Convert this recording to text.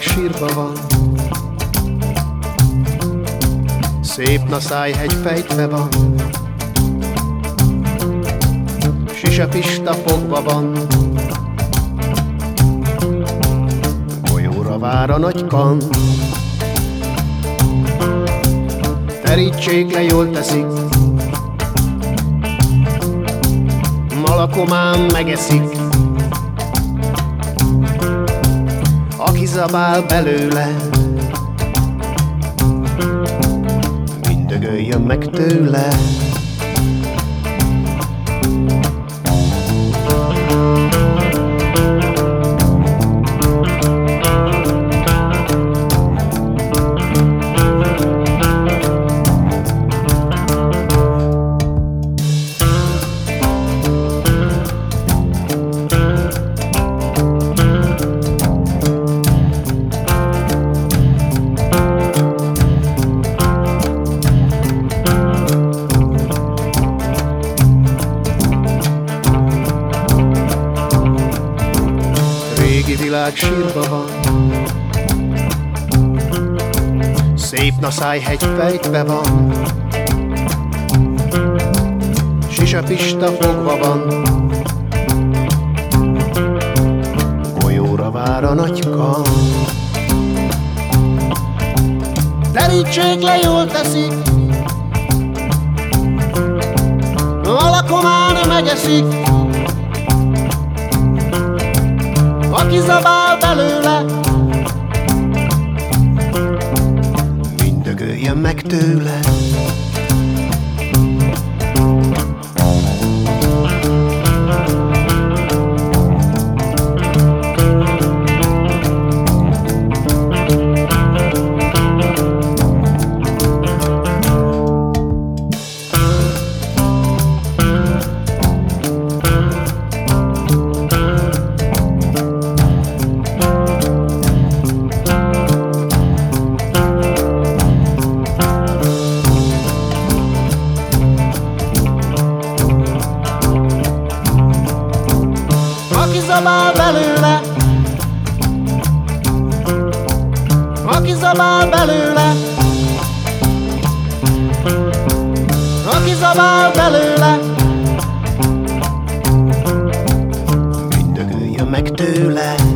sírva van. Szép Naszályhegy fejtve van, Sisepista fogva van. Golyóra vár a nagy kan, terítsék le, jól teszik, Malakomán megeszik. Aki zabál belőle, mind dögöljön meg tőle. Régi világ sírva van, szép Naszályhegy fejtve van, Sisepista fogva van. Golyóra vár a nagy kan, terítsék le, jól teszik, Malakomán megeszik. Aki zabál belőle, mind dögöljön meg tőle. Aki zabál belőle, aki zabál belőle, aki zabál belőle, mind dögöljön meg tőle.